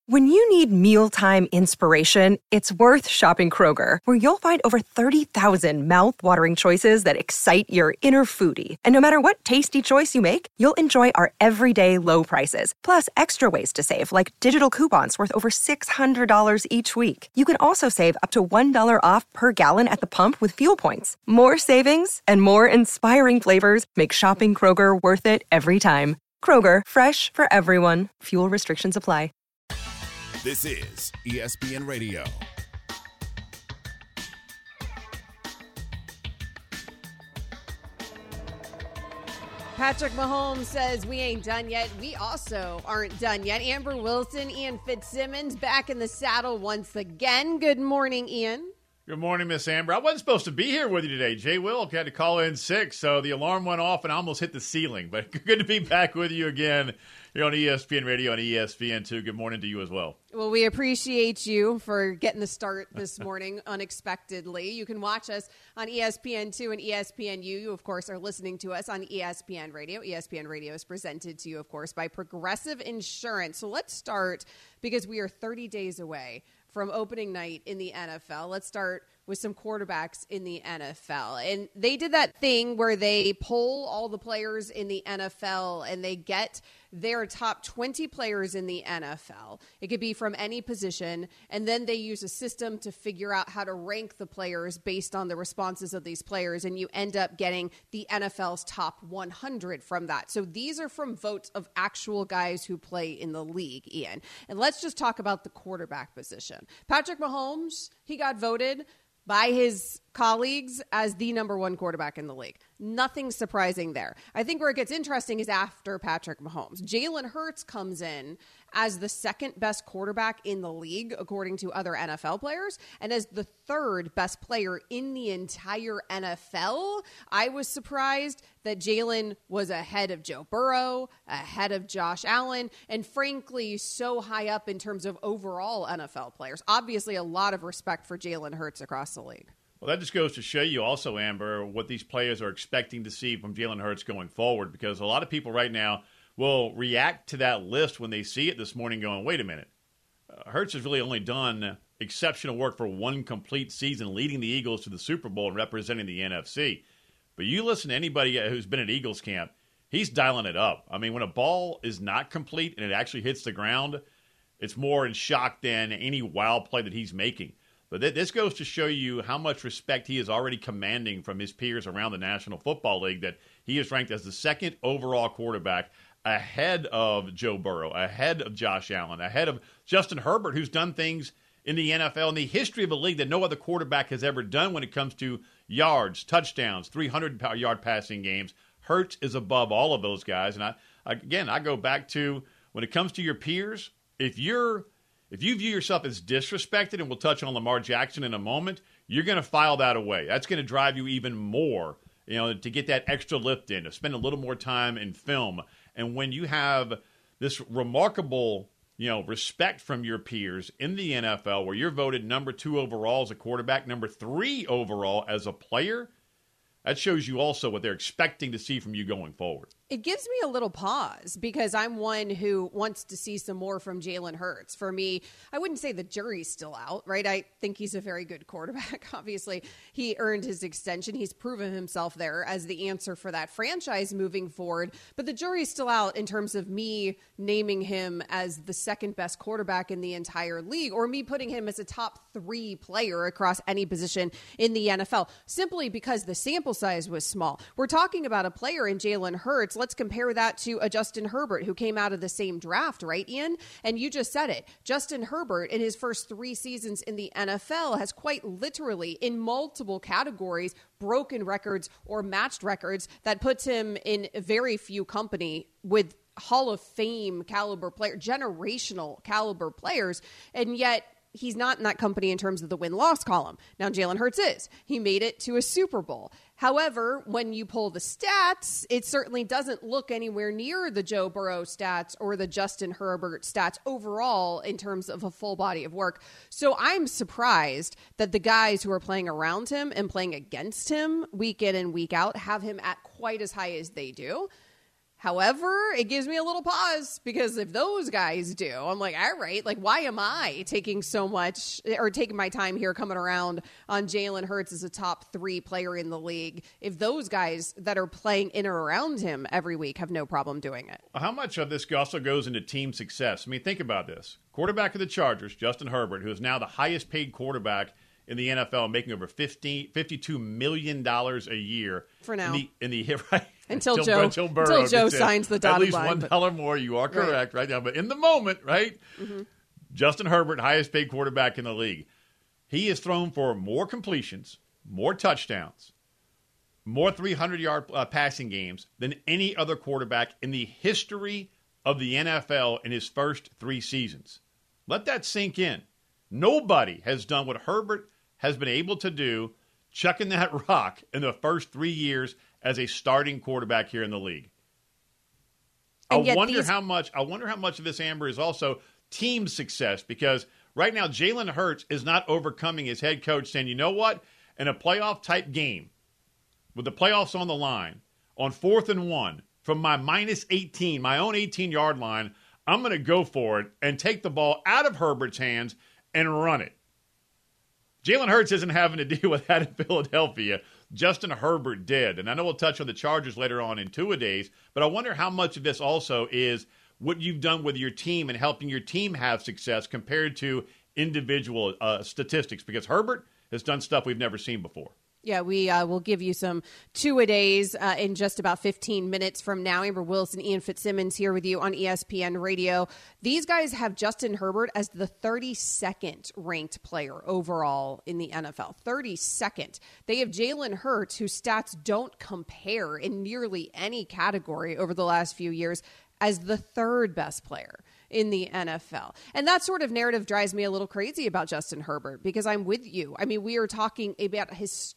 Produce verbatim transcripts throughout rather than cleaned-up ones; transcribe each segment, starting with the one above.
When you need mealtime inspiration, it's worth shopping Kroger, where you'll find over thirty thousand mouth-watering choices that excite your inner foodie. And no matter what tasty choice you make, you'll enjoy our everyday low prices, plus extra ways to save, like digital coupons worth over six hundred dollars each week. You can also save up to one dollar off per gallon at the pump with fuel points. More savings and more inspiring flavors make shopping Kroger worth it every time. Kroger, fresh for everyone. Fuel restrictions apply. This is E S P N Radio. Patrick Mahomes says we ain't done yet. We also aren't done yet. Amber Wilson, Ian Fitzsimmons back in the saddle once again. Good morning, Ian. Good morning, Miss Amber. I wasn't supposed to be here with you today. Jay Wilk had to call in sick, so the alarm went off and I almost hit the ceiling. But good to be back with you again here on E S P N Radio and E S P N two. Good morning to you as well. Well, we appreciate you for getting the start this morning unexpectedly. You can watch us on E S P N two and E S P N U. You, of course, are listening to us on E S P N Radio. E S P N Radio is presented to you, of course, by Progressive Insurance. So let's start, because we are thirty days away from opening night in the N F L. Let's start with some quarterbacks in the N F L. And they did that thing where they poll all the players in the N F L and they get their top twenty players in the N F L. It could be from any position. And then they use a system to figure out how to rank the players based on the responses of these players. And you end up getting the N F L's top one hundred from that. So these are from votes of actual guys who play in the league, Ian. And let's just talk about the quarterback position. Patrick Mahomes, he got voted by his colleagues as the number one quarterback in the league. Nothing surprising there. I think where it gets interesting is after Patrick Mahomes. Jalen Hurts comes in as the second best quarterback in the league, according to other N F L players, and as the third best player in the entire N F L. I was surprised that Jalen was ahead of Joe Burrow, ahead of Josh Allen, and frankly, so high up in terms of overall N F L players. Obviously, a lot of respect for Jalen Hurts across the league. Well, that just goes to show you also, Amber, what these players are expecting to see from Jalen Hurts going forward, because a lot of people right now will react to that list when they see it this morning going, wait a minute, uh, Hurts has really only done exceptional work for one complete season, leading the Eagles to the Super Bowl and representing the N F C. But you listen to anybody who's been at Eagles camp, he's dialing it up. I mean, when a ball is not complete and it actually hits the ground, it's more in shock than any wild play that he's making. But th- this goes to show you how much respect he is already commanding from his peers around the National Football League, that he is ranked as the second overall quarterback, ahead of Joe Burrow, ahead of Josh Allen, ahead of Justin Herbert, who's done things in the N F L, in the history of the league, that no other quarterback has ever done when it comes to yards, touchdowns, three hundred yard passing games. Hurts is above all of those guys. And I, again, I go back to when it comes to your peers, if you're If you view yourself as disrespected, and we'll touch on Lamar Jackson in a moment, you're going to file that away. That's going to drive you even more, you know, to get that extra lift in, to spend a little more time in film. And when you have this remarkable, you know, respect from your peers in the N F L, where you're voted number two overall as a quarterback, number three overall as a player, that shows you also what they're expecting to see from you going forward. It gives me a little pause, because I'm one who wants to see some more from Jalen Hurts. For me, I wouldn't say the jury's still out, right? I think he's a very good quarterback. Obviously, he earned his extension. He's proven himself there as the answer for that franchise moving forward. But the jury's still out in terms of me naming him as the second best quarterback in the entire league, or me putting him as a top three player across any position in the N F L, simply because the sample size was small. We're talking about a player in Jalen Hurts. Let's compare that to a Justin Herbert who came out of the same draft, right, Ian? And you just said it. Justin Herbert, in his first three seasons in the N F L, has quite literally, in multiple categories, broken records or matched records that puts him in very few company with Hall of Fame caliber player, generational caliber players. And yet he's not in that company in terms of the win-loss column. Now, Jalen Hurts is. He made it to a Super Bowl. However, when you pull the stats, it certainly doesn't look anywhere near the Joe Burrow stats or the Justin Herbert stats overall in terms of a full body of work. So I'm surprised that the guys who are playing around him and playing against him week in and week out have him at quite as high as they do. However, it gives me a little pause because if those guys do, I'm like, all right, like, why am I taking so much or taking my time here coming around on Jalen Hurts as a top three player in the league if those guys that are playing in or around him every week have no problem doing it? How much of this also goes into team success? I mean, think about this. Quarterback of the Chargers, Justin Herbert, who is now the highest paid quarterback in the N F L, making over fifty, fifty-two million dollars a year. For now. In the, in the right, Until, until Joe, until Burrow until Joe signs the dotted line. At least one dollar more. You are correct right. right now. But in the moment, right, mm-hmm. Justin Herbert, highest paid quarterback in the league. He has thrown for more completions, more touchdowns, more three hundred yard uh, passing games than any other quarterback in the history of the N F L in his first three seasons. Let that sink in. Nobody has done what Herbert has been able to do, chucking that rock in the first three years as a starting quarterback here in the league. I wonder these- how much. I wonder how much of this, Amber, is also team success, because right now Jalen Hurts is not overcoming his head coach saying, you know what, in a playoff type game with the playoffs on the line, on fourth and one from my minus eighteen, my own eighteen yard line, I'm going to go for it and take the ball out of Herbert's hands and run it. Jalen Hurts isn't having to deal with that in Philadelphia. Justin Herbert did. And I know we'll touch on the Chargers later on in two-a-days, but I wonder how much of this also is what you've done with your team and helping your team have success compared to individual uh, statistics, because Herbert has done stuff we've never seen before. Yeah, we uh, will give you some two-a-days uh, in just about fifteen minutes from now. Amber Wilson, Ian Fitzsimmons here with you on E S P N Radio. These guys have Justin Herbert as the thirty-second ranked player overall in the N F L. thirty-second. They have Jalen Hurts, whose stats don't compare in nearly any category over the last few years, as the third best player in the N F L. And that sort of narrative drives me a little crazy about Justin Herbert, because I'm with you. I mean, we are talking about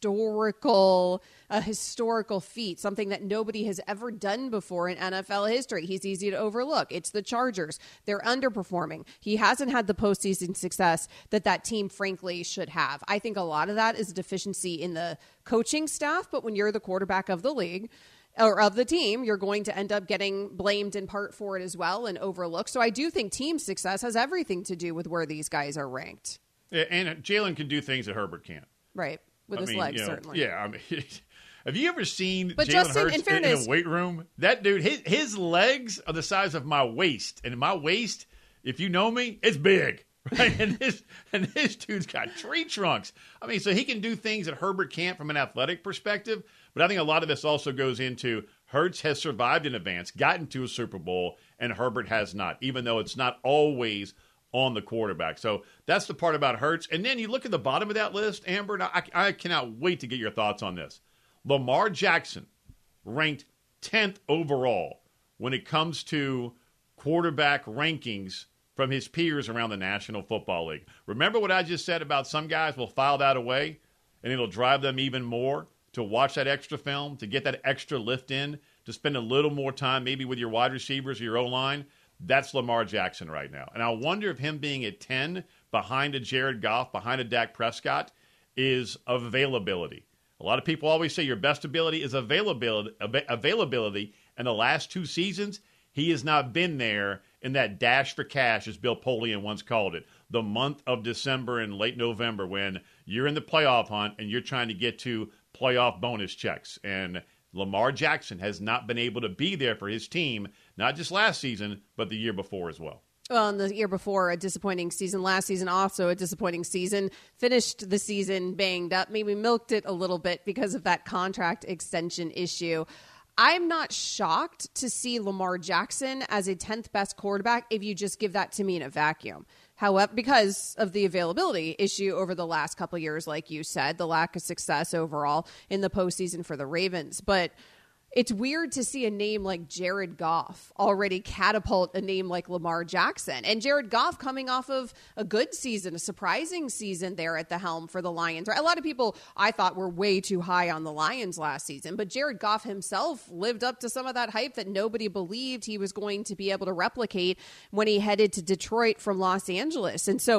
historical, a historical feat, something that nobody has ever done before in N F L history. He's easy to overlook. It's the Chargers. They're underperforming. He hasn't had the postseason success that that team, frankly, should have. I think a lot of that is a deficiency in the coaching staff, but when you're the quarterback of the league, or of the team, you're going to end up getting blamed in part for it as well and overlooked. So I do think team success has everything to do with where these guys are ranked. Yeah, and Jalen can do things that Herbert can't. Right. With I his mean, legs, you know, certainly. Yeah. I mean, have you ever seen but Jalen Justin, Hurts in, fairness, in a weight room? That dude, his, his legs are the size of my waist. And my waist, if you know me, it's big. Right? and, this, and this dude's got tree trunks. I mean, so he can do things that Herbert can't from an athletic perspective. But I think a lot of this also goes into Hurts has survived in advance, gotten to a Super Bowl, and Herbert has not, even though it's not always on the quarterback. So that's the part about Hurts. And then you look at the bottom of that list, Amber, and I, I cannot wait to get your thoughts on this. Lamar Jackson, ranked tenth overall when it comes to quarterback rankings from his peers around the National Football League. Remember what I just said about some guys will file that away, and it'll drive them even more to watch that extra film, to get that extra lift in, to spend a little more time maybe with your wide receivers or your O-line. That's Lamar Jackson right now. And I wonder if him being at ten behind a Jared Goff, behind a Dak Prescott, is availability. A lot of people always say your best ability is availability. Availability. And the last two seasons, he has not been there in that dash for cash, as Bill Polian once called it, the month of December and late November when you're in the playoff hunt and you're trying to get to playoff bonus checks. And Lamar Jackson has not been able to be there for his team, not just last season, but the year before as well. Well, and the year before, a disappointing season. Last season, also a disappointing season. Finished the season banged up. Maybe milked it a little bit because of that contract extension issue. I'm not shocked to see Lamar Jackson as a tenth best quarterback if you just give that to me in a vacuum. However, because of the availability issue over the last couple of years, like you said, the lack of success overall in the postseason for the Ravens. But it's weird to see a name like Jared Goff already catapult a name like Lamar Jackson. And Jared Goff coming off of a good season, a surprising season there at the helm for the Lions. A lot of people, I thought, were way too high on the Lions last season. But Jared Goff himself lived up to some of that hype that nobody believed he was going to be able to replicate when he headed to Detroit from Los Angeles. And so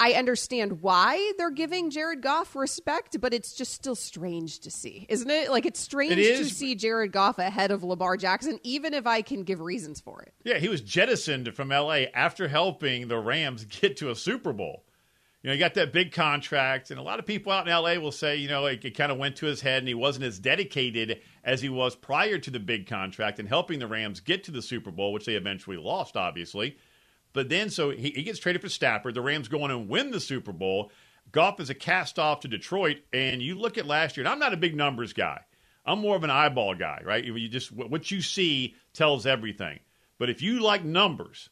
I understand why they're giving Jared Goff respect, but it's just still strange to see, isn't it? Like, it's strange it to see Jared Goff ahead of Lamar Jackson, even if I can give reasons for it. Yeah, he was jettisoned from L A after helping the Rams get to a Super Bowl. You know, he got that big contract, and a lot of people out in L A will say, you know, it, it kind of went to his head, and he wasn't as dedicated as he was prior to the big contract and helping the Rams get to the Super Bowl, which they eventually lost, obviously. But then, so he, he gets traded for Stafford. The Rams go on and win the Super Bowl. Goff is a cast-off to Detroit, and you look at last year, and I'm not a big numbers guy. I'm more of an eyeball guy, right? You just what you see tells everything. But if you like numbers,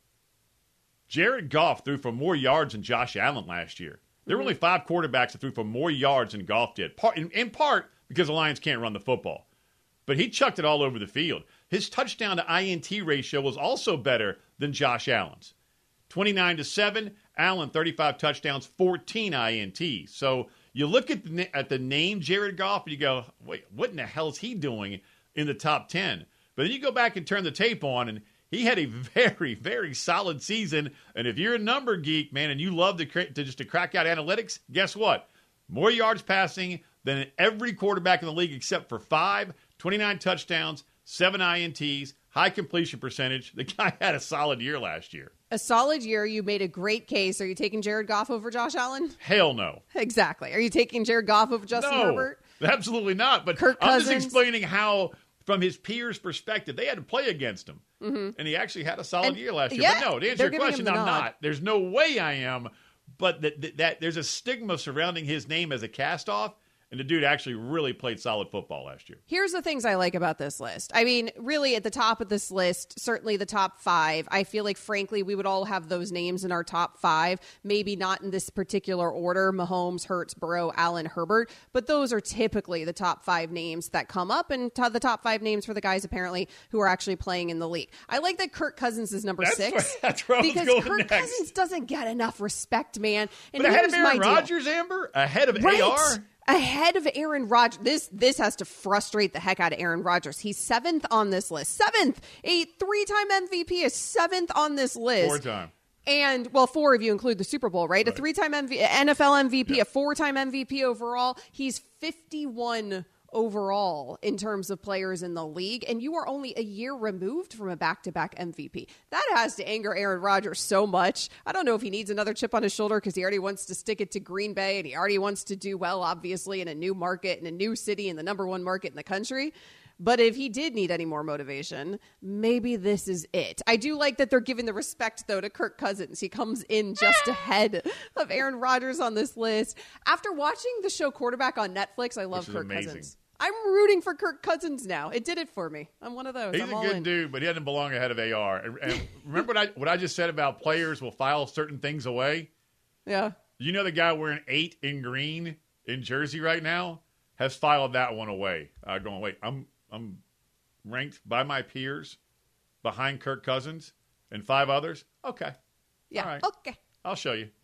Jared Goff threw for more yards than Josh Allen last year. There were only five quarterbacks that threw for more yards than Goff did, part, in, in part because the Lions can't run the football. But he chucked it all over the field. His touchdown to I N T ratio was also better than Josh Allen's. twenty-nine to seven, Allen thirty-five touchdowns, fourteen I N Ts. So you look at the, at the name Jared Goff and you go, wait, what in the hell is he doing in the top ten? But then you go back and turn the tape on, and he had a very, very solid season. And if you're a number geek, man, and you love to, to just to crack out analytics, guess what? More yards passing than every quarterback in the league except for five, twenty-nine touchdowns, seven I N Ts, high completion percentage. The guy had a solid year last year. A solid year. You made a great case. Are you taking Jared Goff over Josh Allen? Hell no. Exactly. Are you taking Jared Goff over Justin no, Herbert? Absolutely not. But Kirk I'm Cousins? just explaining how, from his peers' perspective, they had to play against him. Mm-hmm. And he actually had a solid And, year last year. yeah, but no, to answer they're your giving question, him the I'm nod. not. There's no way I am. But that, that, that there's a stigma surrounding his name as a cast-off. And the dude actually really played solid football last year. Here's the things I like about this list. I mean, really at the top of this list, certainly the top five, I feel like, frankly, we would all have those names in our top five, maybe not in this particular order, Mahomes, Hurts, Burrow, Allen, Herbert, but those are typically the top five names that come up, and t- the top five names for the guys apparently who are actually playing in the league. I like that Kirk Cousins is number That's six. Where, that's where I was because going Kirk next. Cousins doesn't get enough respect, man. And But ahead of here's my Aaron deal. Rodgers, Amber? Ahead of Right. A R? Ahead of Aaron Rodgers. This this has to frustrate the heck out of Aaron Rodgers. He's seventh on this list. Seventh. A three-time M V P is seventh on this list. Four-time. And, well, four if you include the Super Bowl, right? right. A three-time M V P, N F L M V P, yeah. a four-time M V P overall. He's fifty-one overall in terms of players in the league, and you are only a year removed from a back-to-back M V P. That has to anger Aaron Rodgers so much. I don't know if he needs another chip on his shoulder because he already wants to stick it to Green Bay, and he already wants to do well, obviously, in a new market, in a new city, in the number one market in the country. But if he did need any more motivation, maybe this is it. I do like that they're giving the respect, though, to Kirk Cousins. He comes in just ahead of Aaron Rodgers on this list. After watching the show Quarterback on Netflix, I love Kirk amazing. Cousins. I'm rooting for Kirk Cousins now. It did it for me. I'm one of those. He's I'm a all good in. dude, but he doesn't belong ahead of A R. And, and remember what I, what I just said about players will file certain things away? Yeah. You know the guy wearing eight in green in Jersey right now has filed that one away. Uh, going, wait, I'm I'm ranked by my peers behind Kirk Cousins and five others? Okay. Yeah. All right. Okay. I'll show you.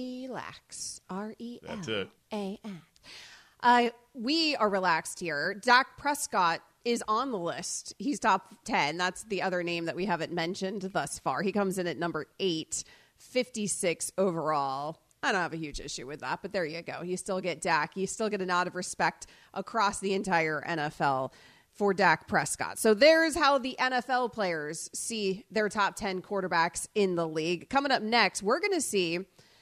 Relax. R E L That's it. A N. Uh, we are relaxed here. Dak Prescott is on the list. He's top ten. That's the other name that we haven't mentioned thus far. He comes in at number eight, fifty-six overall. I don't have a huge issue with that, but there you go. You still get Dak. You still get a nod of respect across the entire N F L for Dak Prescott. So there's how the N F L players see their top ten quarterbacks in the league. Coming up next, we're going to see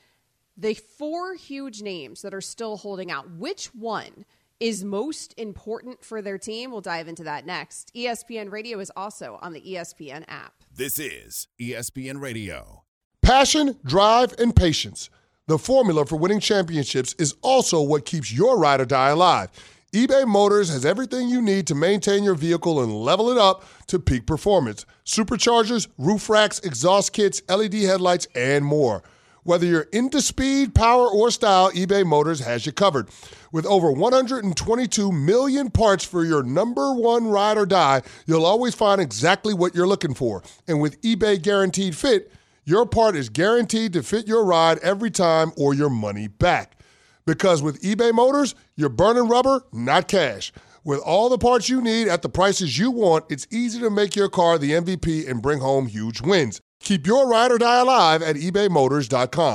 the four huge names that are still holding out. Which one is most important for their team? We'll dive into that next. E S P N Radio is also on the E S P N app. This is E S P N Radio. Passion, drive, and patience. The formula for winning championships is also what keeps your ride or die alive. eBay Motors has everything you need to maintain your vehicle and level it up to peak performance. Superchargers, roof racks, exhaust kits, L E D headlights, and more. Whether you're into speed, power, or style, eBay Motors has you covered. With over one hundred twenty-two million parts for your number one ride or die, you'll always find exactly what you're looking for. And with eBay Guaranteed Fit, your part is guaranteed to fit your ride every time or your money back. Because with eBay Motors, you're burning rubber, not cash. With all the parts you need at the prices you want, it's easy to make your car the M V P and bring home huge wins. Keep your ride or die alive at ebay motors dot com.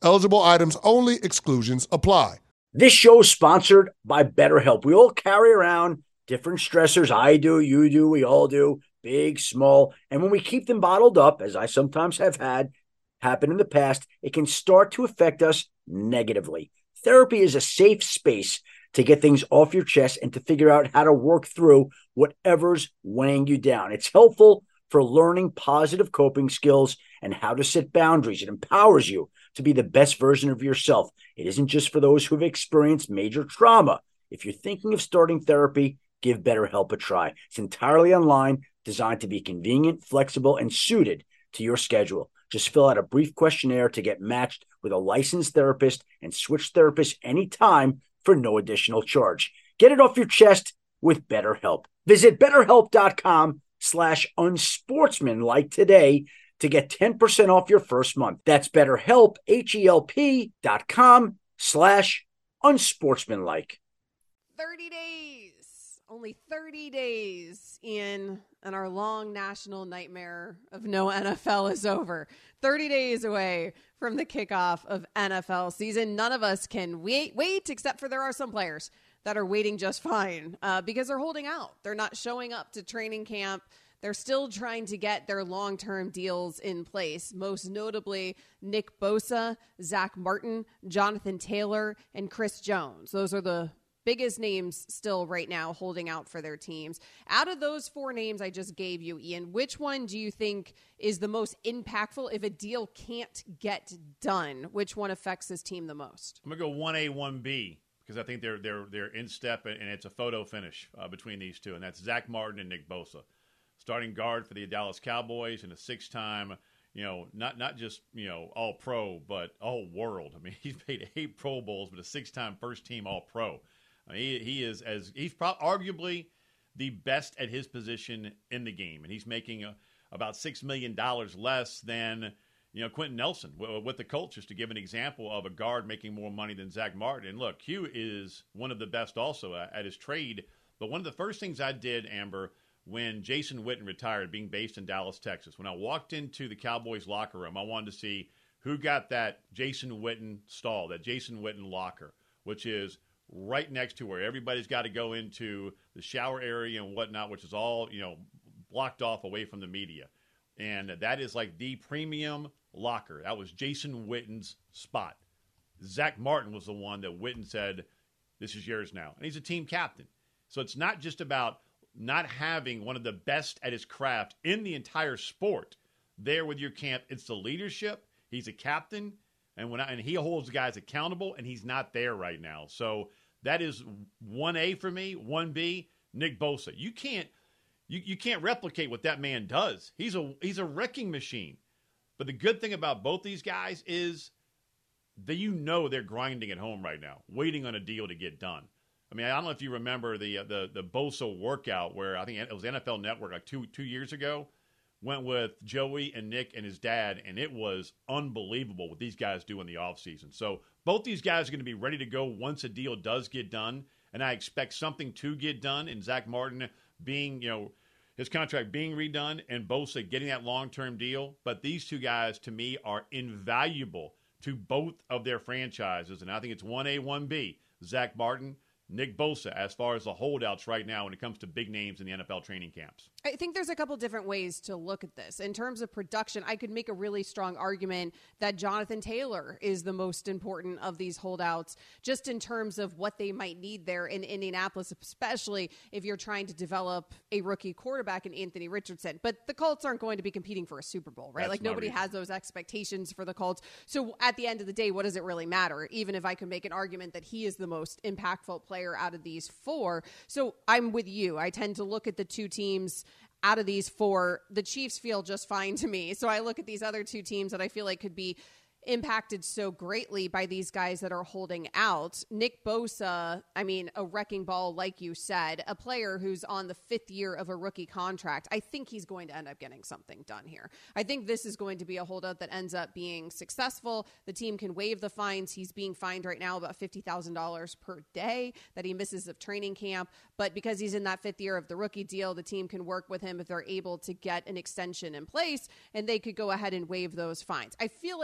Eligible items only. Exclusions apply. This show is sponsored by BetterHelp. We all carry around different stressors. I do, you do, we all do, big, small. And when we keep them bottled up, as I sometimes have had happen in the past, it can start to affect us negatively. Therapy is a safe space to get things off your chest and to figure out how to work through whatever's weighing you down. It's helpful for learning positive coping skills and how to set boundaries. It empowers you to be the best version of yourself. It isn't just for those who've experienced major trauma. If you're thinking of starting therapy, give BetterHelp a try. It's entirely online, designed to be convenient, flexible, and suited to your schedule. Just fill out a brief questionnaire to get matched with a licensed therapist and switch therapists anytime for no additional charge. Get it off your chest with BetterHelp. Visit BetterHelp.com slash unsportsmanlike today to get ten percent off your first month. That's BetterHelp, H-E-L-P dot com slash unsportsmanlike. thirty days. Only thirty days in, and our long national nightmare of no N F L is over. thirty days away from the kickoff of N F L season. None of us can wait, wait except for there are some players that are waiting just fine uh, because they're holding out. They're not showing up to training camp. They're still trying to get their long-term deals in place, most notably Nick Bosa, Zach Martin, Jonathan Taylor, and Chris Jones. Those are the biggest names still right now holding out for their teams. Out of those four names I just gave you, Ian, which one do you think is the most impactful if a deal can't get done? Which one affects this team the most? I'm going to go one A, one B. Because I think they're they're they're in step, and it's a photo finish uh, between these two, and that's Zach Martin and Nick Bosa, starting guard for the Dallas Cowboys, and a six-time, you know, not not just you know All Pro, but All World. I mean, he's made eight Pro Bowls, but a six-time first-team All Pro. I mean, he he is as he's pro- arguably the best at his position in the game, and he's making a, about six million dollars less than. You know, Quentin Nelson with the Colts, just to give an example of a guard making more money than Zach Martin. And look, Q is one of the best also at his trade. But one of the first things I did, Amber, when Jason Witten retired, being based in Dallas, Texas, when I walked into the Cowboys locker room, I wanted to see who got that Jason Witten stall, that Jason Witten locker, which is right next to where everybody's got to go into the shower area and whatnot, which is all, you know, blocked off away from the media. And that is like the premium locker. That was Jason Witten's spot. Zach Martin was the one that Witten said, this is yours now. And he's a team captain. So it's not just about not having one of the best at his craft in the entire sport there with your camp. It's the leadership. He's a captain. And when I, and he holds the guys accountable, and he's not there right now. So that is one A for me. one B, Nick Bosa. You can't You you can't replicate what that man does. He's a he's a wrecking machine. But the good thing about both these guys is that you know they're grinding at home right now, waiting on a deal to get done. I mean, I don't know if you remember the the the Bosa workout where I think it was N F L Network like two two years ago, went with Joey and Nick and his dad, and it was unbelievable what these guys do in the offseason. So both these guys are going to be ready to go once a deal does get done, and I expect something to get done, and Zach Martin being, you know, his contract being redone and Bosa getting that long-term deal. But these two guys, to me, are invaluable to both of their franchises. And I think it's one A, one B. Zach Martin, Nick Bosa, as far as the holdouts right now when it comes to big names in the N F L training camps. I think there's a couple different ways to look at this. In terms of production, I could make a really strong argument that Jonathan Taylor is the most important of these holdouts, just in terms of what they might need there in Indianapolis, especially if you're trying to develop a rookie quarterback in Anthony Richardson. But the Colts aren't going to be competing for a Super Bowl, right? That's like nobody reason. has those expectations for the Colts. So at the end of the day, what does it really matter? Even if I could make an argument that he is the most impactful player out of these four. So I'm with you. I tend to look at the two teams out of these four. The Chiefs feel just fine to me. So I look at these other two teams that I feel like could be impacted so greatly by these guys that are holding out. Nick Bosa, I mean, a wrecking ball, like you said, a player who's on the fifth year of a rookie contract. I think he's going to end up getting something done here. I think this is going to be a holdout that ends up being successful. The team can waive the fines. He's being fined right now about fifty thousand dollars per day that he misses of training camp. But because he's in that fifth year of the rookie deal, the team can work with him if they're able to get an extension in place, and they could go ahead and waive those fines. I feel like that's going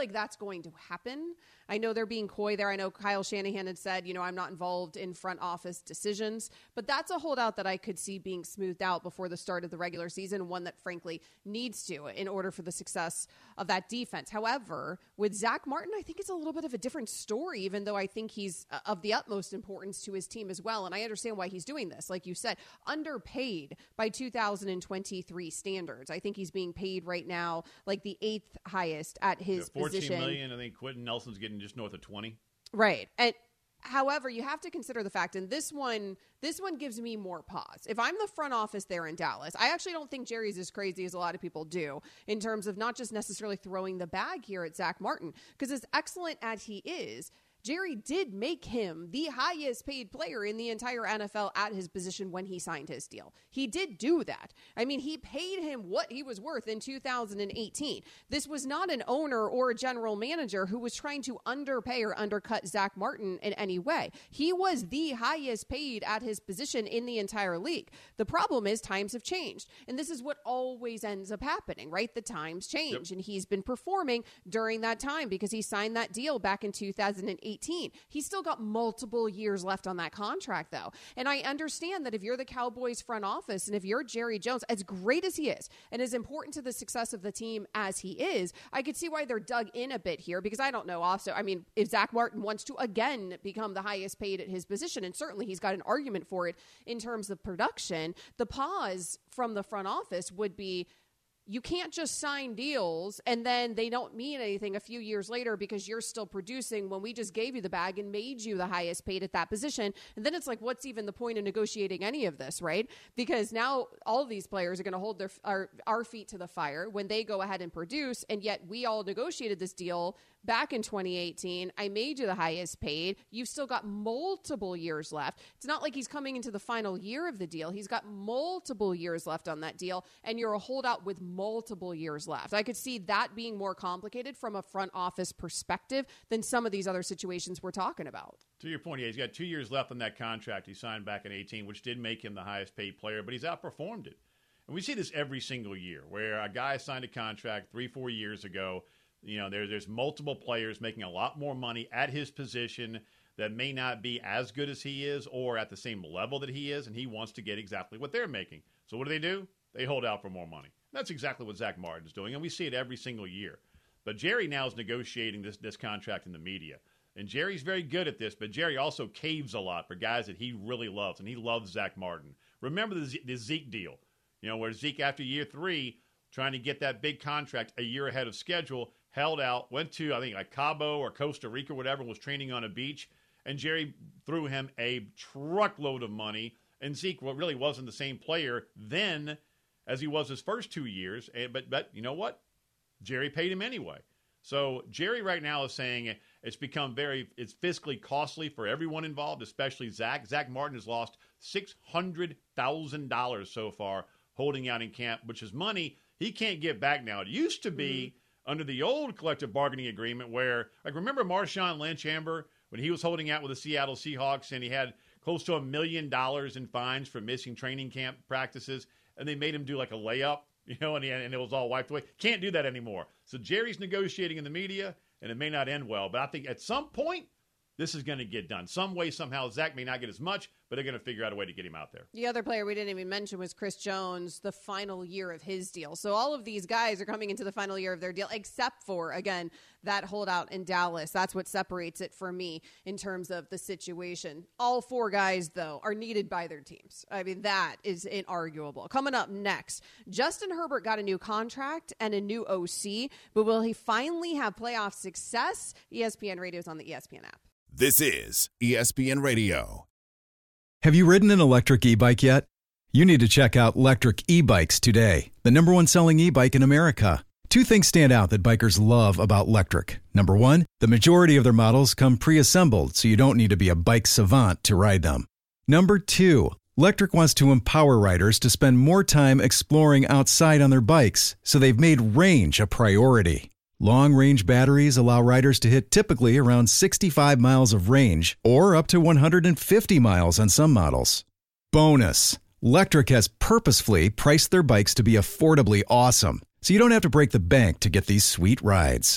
going to happen. I know they're being coy there. I know Kyle Shanahan had said, you know, I'm not involved in front office decisions, but that's a holdout that I could see being smoothed out before the start of the regular season, one that frankly needs to in order for the success of that defense. However, with Zach Martin, I think it's a little bit of a different story, even though I think he's of the utmost importance to his team as well. And I understand why he's doing this. Like you said, underpaid by two thousand twenty-three standards. I think he's being paid right now like the eighth highest at his yeah, fourteen position. million. I think Quentin Nelson's getting just north of twenty. Right. And however, you have to consider the fact, and this one, this one gives me more pause. If I'm the front office there in Dallas, I actually don't think Jerry's as crazy as a lot of people do in terms of not just necessarily throwing the bag here at Zach Martin, because as excellent as he is, Jerry did make him the highest paid player in the entire N F L at his position when he signed his deal. He did do that. I mean, he paid him what he was worth in two thousand eighteen. This was not an owner or a general manager who was trying to underpay or undercut Zach Martin in any way. He was the highest paid at his position in the entire league. The problem is times have changed. And this is what always ends up happening, right? The times change. Yep. And he's been performing during that time because he signed that deal back in two thousand eighteen. He's still got multiple years left on that contract, though. And I understand that if you're the Cowboys front office and if you're Jerry Jones, as great as he is and as important to the success of the team as he is, I could see why they're dug in a bit here because I don't know also, I mean, if Zach Martin wants to again become the highest paid at his position, and certainly he's got an argument for it in terms of production, the pause from the front office would be, you can't just sign deals and then they don't mean anything a few years later because you're still producing when we just gave you the bag and made you the highest paid at that position. And then it's like, what's even the point of negotiating any of this, right? Because now all of these players are going to hold their our, our feet to the fire when they go ahead and produce. And yet we all negotiated this deal back in twenty eighteen. I made you the highest paid. You've still got multiple years left. It's not like he's coming into the final year of the deal. He's got multiple years left on that deal, and you're a holdout with multiple years left. I could see that being more complicated from a front office perspective than some of these other situations we're talking about. To your point, yeah, he's got two years left on that contract he signed back in eighteen, which did make him the highest paid player, but he's outperformed it. And we see this every single year where a guy signed a contract three, four years ago. You know, there, there's multiple players making a lot more money at his position that may not be as good as he is or at the same level that he is, and he wants to get exactly what they're making. So what do they do? They hold out for more money. That's exactly what Zach Martin's doing, and we see it every single year. But Jerry now is negotiating this, this contract in the media. And Jerry's very good at this, but Jerry also caves a lot for guys that he really loves, and he loves Zach Martin. Remember the, the Zeke deal, you know, where Zeke, after year three, trying to get that big contract a year ahead of schedule, held out, went to, I think, like Cabo or Costa Rica or whatever, was training on a beach, and Jerry threw him a truckload of money, and Zeke really wasn't the same player then as he was his first two years, but, but you know what? Jerry paid him anyway. So Jerry right now is saying it's become very, it's fiscally costly for everyone involved, especially Zach. Zach Martin has lost six hundred thousand dollars so far holding out in camp, which is money he can't get back now. It used to be mm-hmm. under the old collective bargaining agreement where, like, remember Marshawn Lynch, Amber, when he was holding out with the Seattle Seahawks and he had close to a million dollars in fines for missing training camp practices, and they made him do like a layup, you know, and, he, and it was all wiped away. Can't do that anymore. So Jerry's negotiating in the media, and it may not end well, but I think at some point, this is going to get done. Some way, somehow, Zach may not get as much, but they're going to figure out a way to get him out there. The other player we didn't even mention was Chris Jones, the final year of his deal. So all of these guys are coming into the final year of their deal, except for, again, that holdout in Dallas. That's what separates it for me in terms of the situation. All four guys, though, are needed by their teams. I mean, that is inarguable. Coming up next, Justin Herbert got a new contract and a new O C, but will he finally have playoff success? E S P N Radio is on the E S P N app. This is E S P N Radio. Have you ridden an electric e-bike yet? You need to check out Lectric E-Bikes today, the number one selling e-bike in America. Two things stand out that bikers love about Lectric. Number one, the majority of their models come pre-assembled, so you don't need to be a bike savant to ride them. Number two, Lectric wants to empower riders to spend more time exploring outside on their bikes, so they've made range a priority. Long-range batteries allow riders to hit typically around sixty-five miles of range or up to one hundred fifty miles on some models. Bonus, Lectric has purposefully priced their bikes to be affordably awesome, so you don't have to break the bank to get these sweet rides.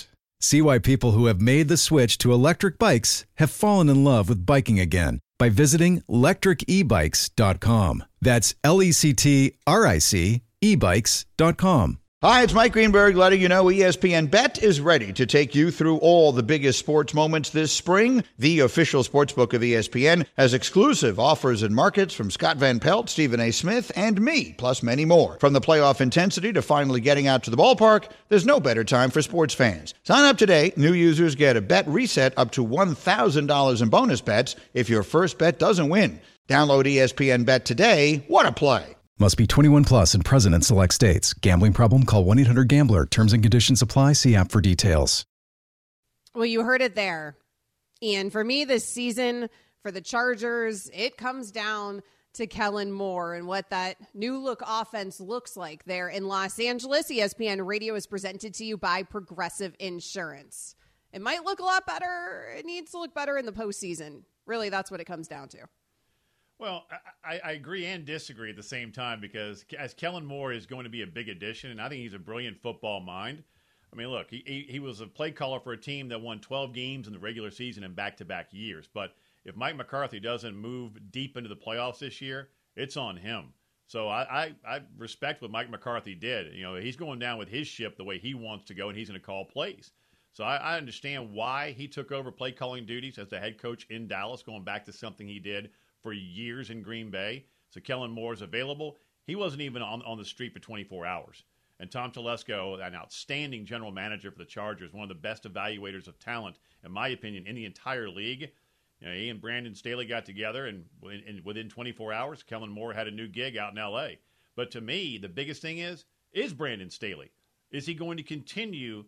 See why people who have made the switch to electric bikes have fallen in love with biking again by visiting lectric e bikes dot com. That's L E C T R I C e bikes dot com. Hi, it's Mike Greenberg letting you know E S P N Bet is ready to take you through all the biggest sports moments this spring. The official sportsbook of E S P N has exclusive offers and markets from Scott Van Pelt, Stephen A. Smith, and me, plus many more. From the playoff intensity to finally getting out to the ballpark, there's no better time for sports fans. Sign up today. New users get a bet reset up to one thousand dollars in bonus bets if your first bet doesn't win. Download E S P N Bet today. What a play. Must be twenty-one plus and present in select states. Gambling problem? Call one eight hundred gambler. Terms and conditions apply. See app for details. Well, you heard it there. And for me this season, for the Chargers, it comes down to Kellen Moore and what that new look offense looks like there in Los Angeles. E S P N Radio is presented to you by Progressive Insurance. It might look a lot better. It needs to look better in the postseason. Really, that's what it comes down to. Well, I, I agree and disagree at the same time because as Kellen Moore is going to be a big addition, and I think he's a brilliant football mind. I mean, look, he, he, he was a play caller for a team that won twelve games in the regular season in back-to-back years. But if Mike McCarthy doesn't move deep into the playoffs this year, it's on him. So I, I, I respect what Mike McCarthy did. You know, he's going down with his ship the way he wants to go, and he's going to call plays. So I, I understand why he took over play calling duties as the head coach in Dallas, going back to something he did for years in Green Bay. So Kellen Moore is available. He wasn't even on, on the street for twenty-four hours. And Tom Telesco, an outstanding general manager for the Chargers, one of the best evaluators of talent, in my opinion, in the entire league. You know, he and Brandon Staley got together, and in, within twenty-four hours, Kellen Moore had a new gig out in L A. But to me, the biggest thing is, is Brandon Staley. Is he going to continue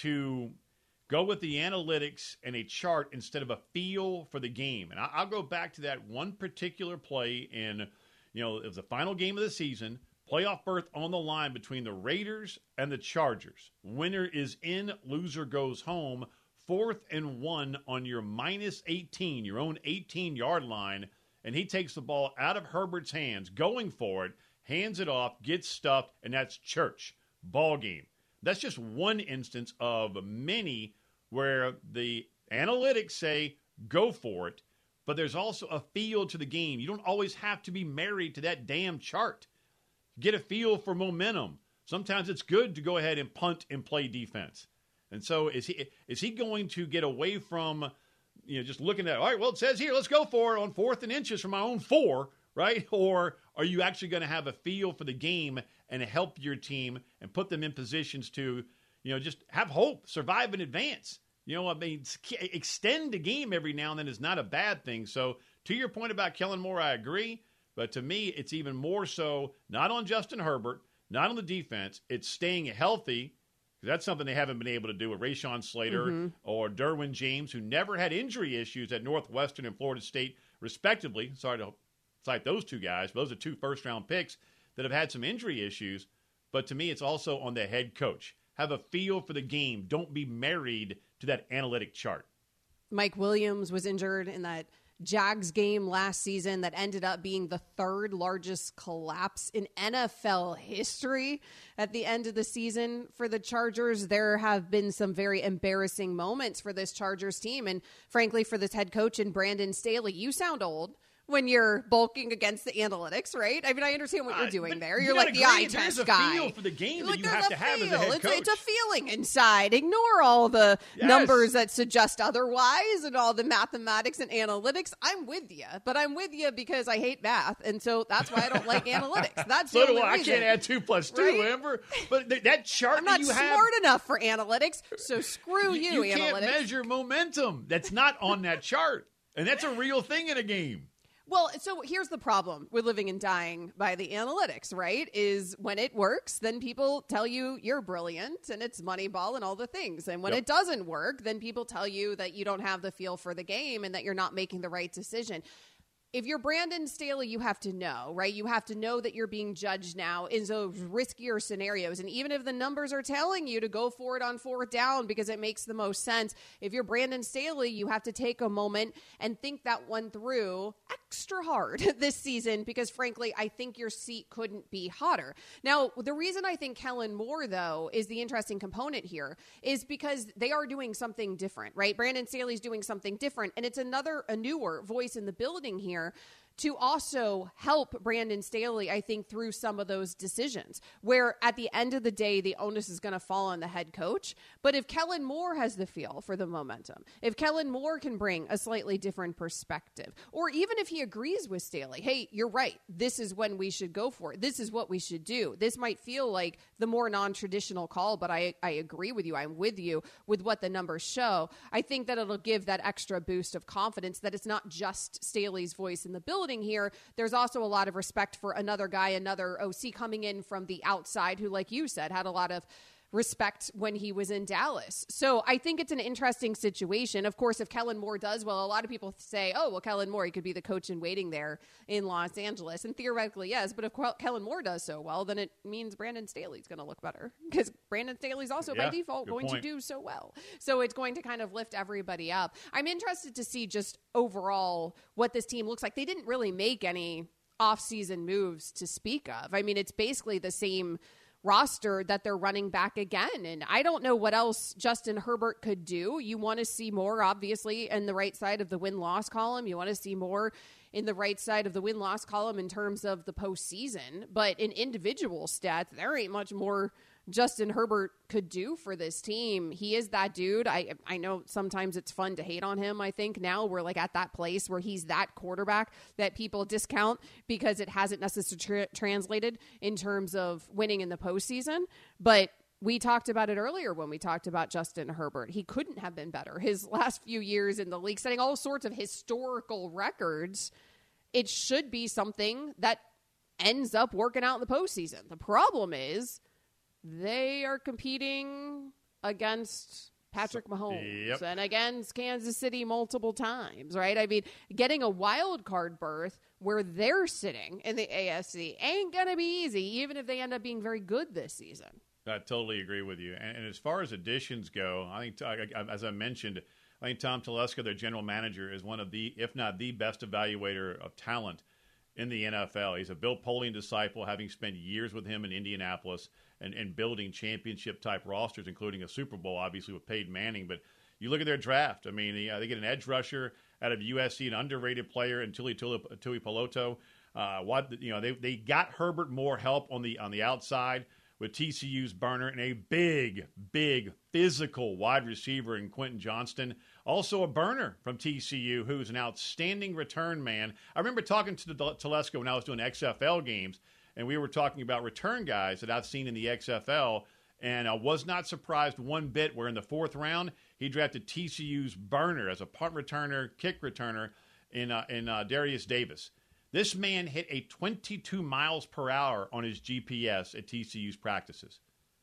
to go with the analytics and a chart instead of a feel for the game? And I'll go back to that one particular play in, you know, it was the final game of the season, playoff berth on the line between the Raiders and the Chargers. Winner is in, loser goes home. Fourth and one on your minus eighteen, your own eighteen-yard line, and he takes the ball out of Herbert's hands, going for it, hands it off, gets stuffed, and that's church. Ball game. That's just one instance of many where the analytics say, go for it, but there's also a feel to the game. You don't always have to be married to that damn chart. Get a feel for momentum. Sometimes it's good to go ahead and punt and play defense. And so is he is he going to get away from, you know, just looking at, all right, well, it says here, let's go for it on fourth and inches from my own four, right? Or are you actually going to have a feel for the game and help your team and put them in positions to, you know, just have hope, survive in advance? You know, I mean, extend the game every now and then is not a bad thing. So to your point about Kellen Moore, I agree. But to me, it's even more so not on Justin Herbert, not on the defense. It's staying healthy, because that's something they haven't been able to do with Rashawn Slater mm-hmm. or Derwin James, who never had injury issues at Northwestern and Florida State, respectively. Sorry to cite those two guys, but those are two first-round picks that have had some injury issues. But to me, it's also on the head coach. Have a feel for the game. Don't be married to that analytic chart. Mike Williams was injured in that Jags game last season that ended up being the third largest collapse in N F L history at the end of the season for the Chargers. There have been some very embarrassing moments for this Chargers team. And frankly, for this head coach and Brandon Staley, you sound old when you're bulking against the analytics, right? I mean, I understand what you're doing uh, there. You're you like the eye test there's guy. There's a feel for the game like, that you have to have as a head it's, coach. It's a feeling inside. Ignore all the yes. numbers that suggest otherwise and all the mathematics and analytics. I'm with you, but I'm with you because I hate math, and so that's why I don't like analytics. That's so the do only I. reason. I can't add two plus two, right? Amber. But th- that chart I'm not that you smart have, enough for analytics, so screw you, you analytics. You can't measure momentum. That's not on that chart, and that's a real thing in a game. Well, so here's the problem with living and dying by the analytics, right? Is when it works, then people tell you you're brilliant and it's Moneyball and all the things. And when yep. it doesn't work, then people tell you that you don't have the feel for the game and that you're not making the right decision. if you're Brandon Staley, you have to know, right? You have to know that you're being judged now in those riskier scenarios. And even if the numbers are telling you to go for it on fourth down because it makes the most sense, if you're Brandon Staley, you have to take a moment and think that one through extra hard this season because, frankly, I think your seat couldn't be hotter. Now, the reason I think Kellen Moore, though, is the interesting component here is because they are doing something different, right? Brandon Staley's doing something different, and it's another, a newer voice in the building here to also help Brandon Staley, I think, through some of those decisions where at the end of the day, the onus is going to fall on the head coach. But if Kellen Moore has the feel for the momentum, if Kellen Moore can bring a slightly different perspective, or even if he agrees with Staley, hey, you're right, this is when we should go for it. This is what we should do. This might feel like the more non-traditional call, but I, I agree with you. I'm with you with what the numbers show. I think that it'll give that extra boost of confidence that it's not just Staley's voice in the building here. There's also a lot of respect for another guy, another O C coming in from the outside who, like you said, had a lot of respect when he was in Dallas. So I think it's an interesting situation. Of course, if Kellen Moore does well, a lot of people say, oh, well, Kellen Moore, he could be the coach in waiting there in Los Angeles. And theoretically, yes. But if Kellen Moore does so well, then it means Brandon Staley's going to look better because Brandon Staley's also yeah, by default going point. to do so well. So it's going to kind of lift everybody up. I'm interested to see just overall what this team looks like. They didn't really make any off-season moves to speak of. I mean, it's basically the same roster that they're running back again. And I don't know what else Justin Herbert could do. You want to see more, obviously, in the right side of the win-loss column. You want to see more in the right side of the win-loss column in terms of the postseason. But in individual stats, there ain't much more Justin Herbert could do for this team. He is that dude. I I know sometimes it's fun to hate on him. I think now we're like at that place where he's that quarterback that people discount because it hasn't necessarily tra- translated in terms of winning in the postseason. But we talked about it earlier when we talked about Justin Herbert. He couldn't have been better. His last few years in the league, setting all sorts of historical records. It should be something that ends up working out in the postseason. The problem is they are competing against Patrick Mahomes yep. and against Kansas City multiple times, right? I mean, getting a wild card berth where they're sitting in the A F C ain't going to be easy, even if they end up being very good this season. I totally agree with you. And, and as far as additions go, I think, as I mentioned, I think Tom Telesco, their general manager, is one of the, if not the best evaluator of talent in the N F L. He's a Bill Polian disciple, having spent years with him in Indianapolis and, and building championship-type rosters, including a Super Bowl, obviously, with Peyton Manning. But you look at their draft. I mean, they, uh, they get an edge rusher out of U S C, an underrated player, and Tuli Tuipulotu. Uh, what you know, they they got Herbert more help on the on the outside with T C U's burner and a big, big physical wide receiver in Quentin Johnston. Also a burner from T C U who's an outstanding return man. I remember talking to the Telesco when I was doing X F L games, and we were talking about return guys that I've seen in the X F L, and I was not surprised one bit where in the fourth round he drafted T C U's burner as a punt returner, kick returner in, uh, in uh, Darius Davis. This man hit a twenty-two miles per hour on his G P S at T C U's practices.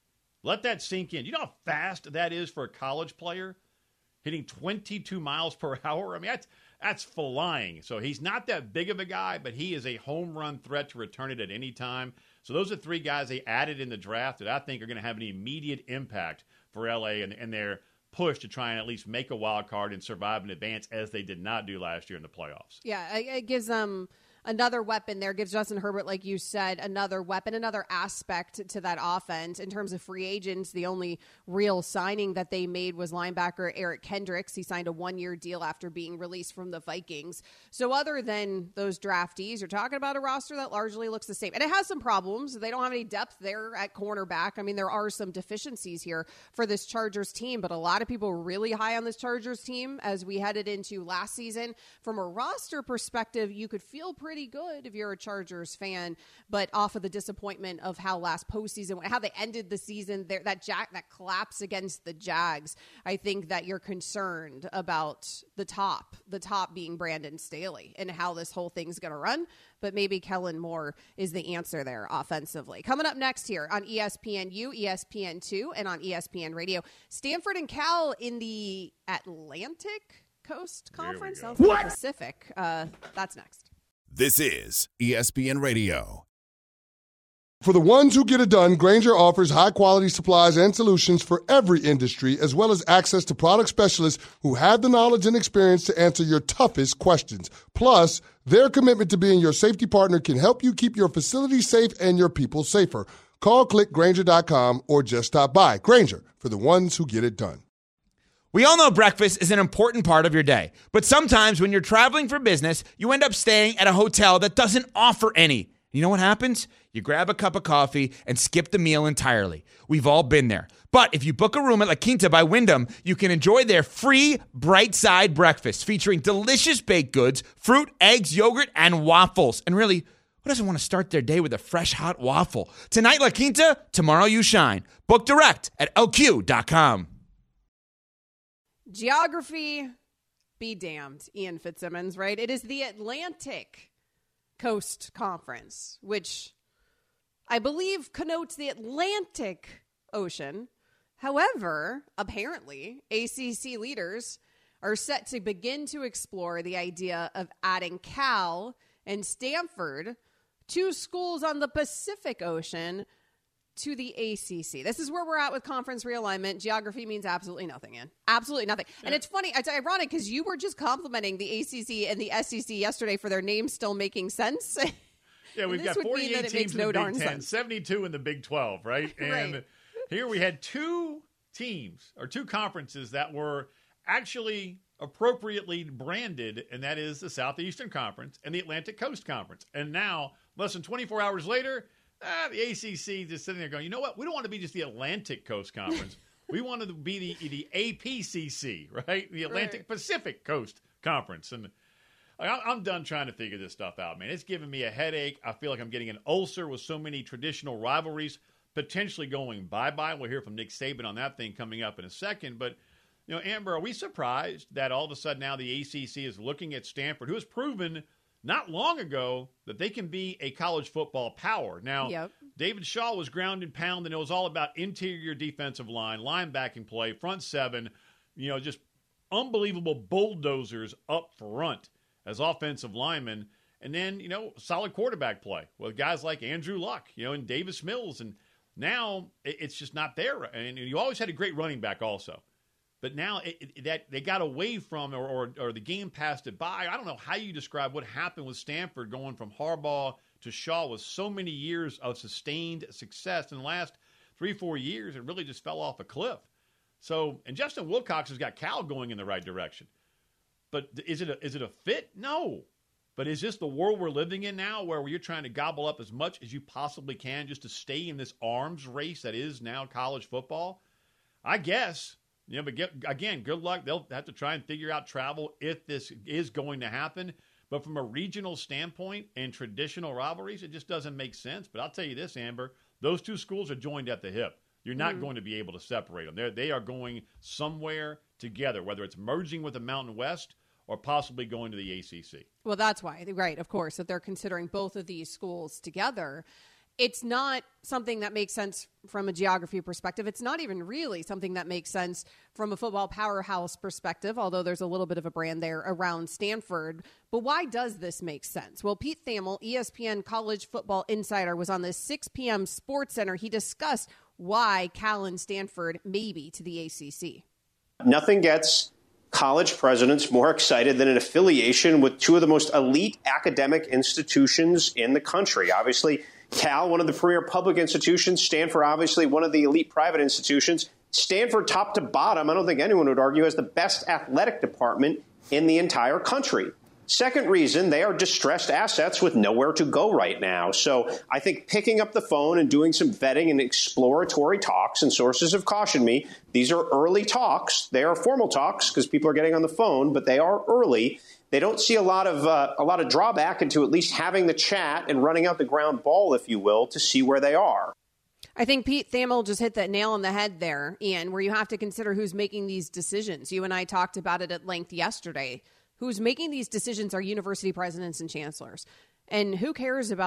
Let that sink in. You know how fast that is for a college player? Hitting twenty-two miles per hour? I mean, that's, that's flying. So he's not that big of a guy, but he is a home run threat to return it at any time. So those are three guys they added in the draft that I think are going to have an immediate impact for L A and, and their push to try and at least make a wild card and survive in advance, as they did not do last year in the playoffs. Yeah, it gives them another weapon there, gives Justin Herbert, like you said, another weapon, another aspect to that offense. In terms of free agents, the only real signing that they made was linebacker Eric Kendricks. He signed a one-year deal after being released from the Vikings. So other than those draftees, you're talking about a roster that largely looks the same. And it has some problems. They don't have any depth there at cornerback. I mean, there are some deficiencies here for this Chargers team, but a lot of people were really high on this Chargers team as we headed into last season. From a roster perspective, you could feel pretty good if you're a Chargers fan, but off of the disappointment of how last postseason, how they ended the season, there, that jack, that collapse against the Jags, I think that you're concerned about the top, the top being Brandon Staley and how this whole thing's going to run. But maybe Kellen Moore is the answer there offensively. Coming up next here on E S P N U, E S P N two, and on E S P N Radio, Stanford and Cal in the Atlantic Coast Conference, South Pacific. Uh, that's next. This is E S P N Radio. For the ones who get it done, Grainger offers high-quality supplies and solutions for every industry, as well as access to product specialists who have the knowledge and experience to answer your toughest questions. Plus, their commitment to being your safety partner can help you keep your facility safe and your people safer. Call, click Grainger dot com, or just stop by. Grainger, for the ones who get it done. We all know breakfast is an important part of your day, but sometimes when you're traveling for business, you end up staying at a hotel that doesn't offer any. You know what happens? You grab a cup of coffee and skip the meal entirely. We've all been there. But if you book a room at La Quinta by Wyndham, you can enjoy their free Bright Side breakfast featuring delicious baked goods, fruit, eggs, yogurt, and waffles. And really, who doesn't want to start their day with a fresh, hot waffle? Tonight, La Quinta, tomorrow you shine. Book direct at L Q dot com. Geography, be damned, Ian Fitzsimmons, right? It is the Atlantic Coast Conference, which I believe connotes the Atlantic Ocean. However, apparently, A C C leaders are set to begin to explore the idea of adding Cal and Stanford, two schools on the Pacific Ocean, to the A C C. This is where we're at with conference realignment. Geography means absolutely nothing, Ian. Absolutely nothing. And it's funny, it's ironic because you were just complimenting the A C C and the S E C yesterday for their names still making sense. Yeah, we've got forty-eight teams in the Big Ten, seventy-two in the Big twelve, right? And right. Here we had two teams or two conferences that were actually appropriately branded, and that is the Southeastern Conference and the Atlantic Coast Conference. And now, less than twenty-four hours later, Ah, the A C C just sitting there going, you know what? We don't want to be just the Atlantic Coast Conference. We want to be the the A P C C, right? The Atlantic right. Pacific Coast Conference. And I'm done trying to figure this stuff out, man. It's giving me a headache. I feel like I'm getting an ulcer with so many traditional rivalries potentially going bye-bye. We'll hear from Nick Saban on that thing coming up in a second. But, you know, Amber, are we surprised that all of a sudden now the A C C is looking at Stanford, who has proven not long ago that they can be a college football power? Now, yep. David Shaw was ground and pound, and it was all about interior defensive line, linebacking play, front seven, you know, just unbelievable bulldozers up front as offensive linemen. And then, you know, solid quarterback play with guys like Andrew Luck, you know, and Davis Mills. And now it's just not there. And you always had a great running back also. But now it, it, that they got away from, or, or or the game passed it by. I don't know how you describe what happened with Stanford going from Harbaugh to Shaw with so many years of sustained success. In the last three, four years, it really just fell off a cliff. So, and Justin Wilcox has got Cal going in the right direction. But is it a, is it a fit? No. But is this the world we're living in now where you're trying to gobble up as much as you possibly can just to stay in this arms race that is now college football? I guess. Yeah, but get, again, good luck. They'll have to try and figure out travel if this is going to happen. But from a regional standpoint and traditional rivalries, it just doesn't make sense. But I'll tell you this, Amber, those two schools are joined at the hip. You're not mm-hmm. going to be able to separate them. They're, they are going somewhere together, whether it's merging with the Mountain West or possibly going to the A C C. Well, that's why, right, of course, that they're considering both of these schools together. It's not something that makes sense from a geography perspective. It's not even really something that makes sense from a football powerhouse perspective, although there's a little bit of a brand there around Stanford. But why does this make sense? Well, Pete Thamel, E S P N college football insider, was on the six p.m. Sports Center. He discussed why Cal and Stanford may be to the A C C. Nothing gets college presidents more excited than an affiliation with two of the most elite academic institutions in the country. Obviously, Cal, one of the premier public institutions. Stanford, obviously, one of the elite private institutions. Stanford, top to bottom, I don't think anyone would argue, has the best athletic department in the entire country. Second reason, they are distressed assets with nowhere to go right now. So I think picking up the phone and doing some vetting and exploratory talks, and sources have cautioned me, these are early talks. They are formal talks because people are getting on the phone, but they are early. They don't see a lot of uh, a lot of drawback into at least having the chat and running out the ground ball, if you will, to see where they are. I think Pete Thamel just hit that nail on the head there, Ian, where you have to consider who's making these decisions. You and I talked about it at length yesterday. Who's making these decisions are university presidents and chancellors. And who cares about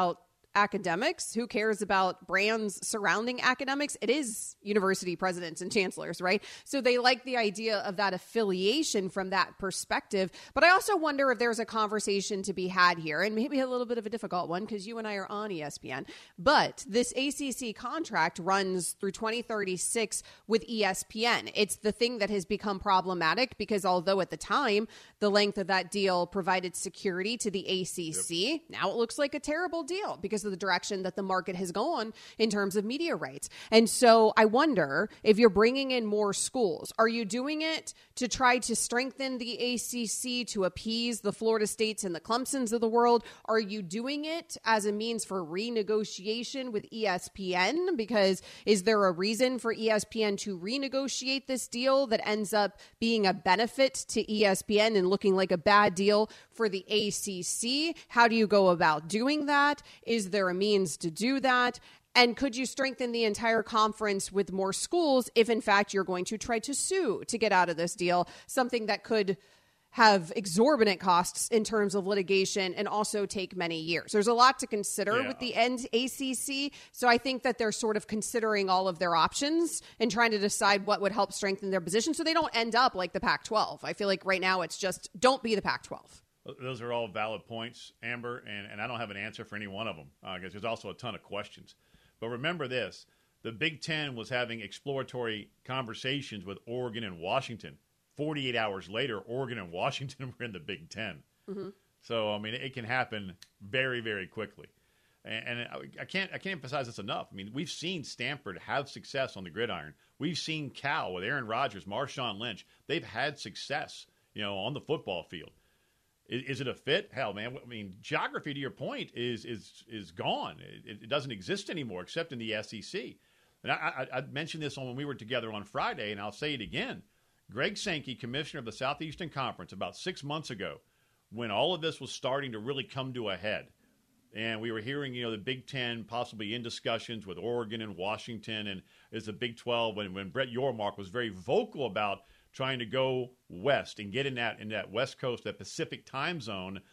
academics? Who cares about brands surrounding academics? It is university presidents and chancellors, right? So they like the idea of that affiliation from that perspective. But I also wonder if there's a conversation to be had here, and maybe a little bit of a difficult one because you and I are on E S P N. But this A C C contract runs through twenty thirty-six with E S P N. It's the thing that has become problematic because although at the time the length of that deal provided security to the A C C, yep. now it looks like a terrible deal because of the direction that the market has gone in terms of media rights. And so I wonder if you're bringing in more schools, are you doing it to try to strengthen the A C C to appease the Florida States and the Clemsons of the world? Are you doing it as a means for renegotiation with E S P N? Because is there a reason for E S P N to renegotiate this deal that ends up being a benefit to E S P N and looking like a bad deal for the A C C? How do you go about doing that? Is there a means to do that? And could you strengthen the entire conference with more schools if, in fact, you're going to try to sue to get out of this deal, something that could have exorbitant costs in terms of litigation and also take many years? There's a lot to consider yeah. with the end A C C. So I think that they're sort of considering all of their options and trying to decide what would help strengthen their position so they don't end up like the Pac twelve. I feel like right now it's just don't be the Pac twelve. Those are all valid points, Amber, and, and I don't have an answer for any one of them because uh, there's also a ton of questions. But remember this, the Big Ten was having exploratory conversations with Oregon and Washington. forty-eight hours later, Oregon and Washington were in the Big Ten. Mm-hmm. So, I mean, it can happen very, very quickly. And, and I can't I can't emphasize this enough. I mean, we've seen Stanford have success on the gridiron. We've seen Cal with Aaron Rodgers, Marshawn Lynch. They've had success, you know, on the football field. Is, is it a fit? Hell, man. I mean, geography, to your point, is is is gone. It, it doesn't exist anymore except in the S E C. And I, I, I mentioned this on when we were together on Friday, and I'll say it again. Greg Sankey, commissioner of the Southeastern Conference, about six months ago, when all of this was starting to really come to a head, and we were hearing, you know, the Big Ten possibly in discussions with Oregon and Washington, and is the Big twelve, when, when Brett Yormark was very vocal about trying to go west and get in that in that West Coast, that Pacific time zone,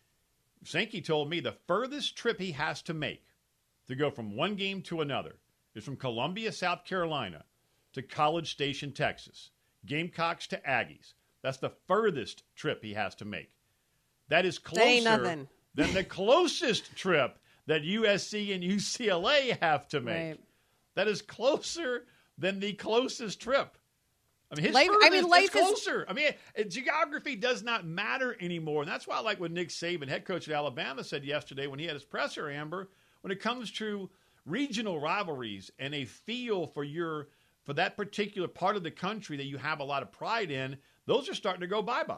Sankey told me the furthest trip he has to make to go from one game to another is from Columbia, South Carolina, to College Station, Texas. Gamecocks to Aggies. That's the furthest trip he has to make. That is closer than the closest trip that U S C and U C L A have to make. Right. That is closer than the closest trip. I mean, his life, I mean, life is closer. I mean, geography does not matter anymore. And that's why I like what Nick Saban, head coach at Alabama, said yesterday when he had his presser, Amber, when it comes to regional rivalries and a feel for your for that particular part of the country that you have a lot of pride in, those are starting to go bye-bye.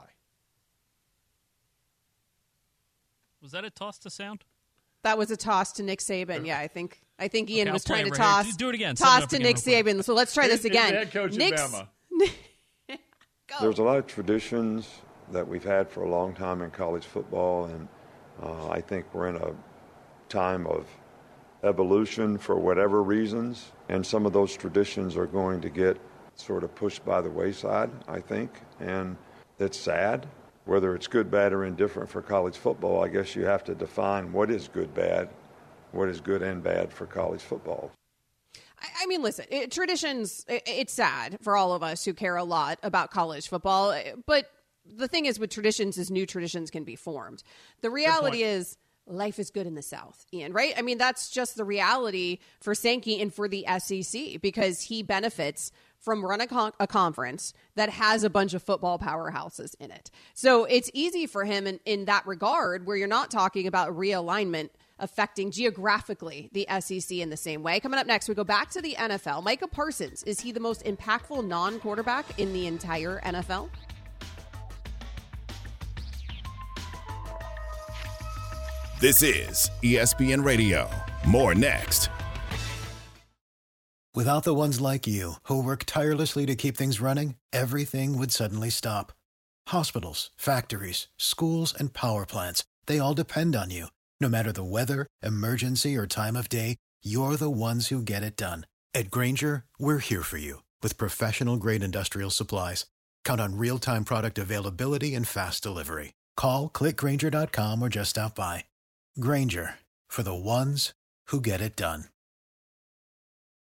Was that a toss to sound? That was a toss to Nick Saban. Yeah, I think I think Ian okay, was trying to right toss. Here. Do it again. Toss to Nick Saban. So let's try this again. Head coach Nick's, of Bama. There's a lot of traditions that we've had for a long time in college football, and uh, I think we're in a time of evolution for whatever reasons, and some of those traditions are going to get sort of pushed by the wayside, I think, and it's sad. Whether it's good, bad, or indifferent for college football, I guess you have to define what is good, bad, what is good and bad for college football. I mean, listen, it, traditions, it, it's sad for all of us who care a lot about college football, but the thing is with traditions is new traditions can be formed. The reality is life is good in the South, Ian, right? I mean, that's just the reality for Sankey and for the S E C because he benefits from running a, con- a conference that has a bunch of football powerhouses in it. So it's easy for him in, in that regard where you're not talking about realignment affecting geographically the S E C in the same way. Coming up next, we go back to the N F L. Micah Parsons, is he the most impactful non-quarterback in the entire N F L? This is E S P N Radio. More next. Without the ones like you, who work tirelessly to keep things running, everything would suddenly stop. Hospitals, factories, schools, and power plants, they all depend on you. No matter the weather, emergency, or time of day, you're the ones who get it done. At Grainger, we're here for you with professional-grade industrial supplies. Count on real-time product availability and fast delivery. Call, click Grainger dot com, or just stop by. Grainger, for the ones who get it done.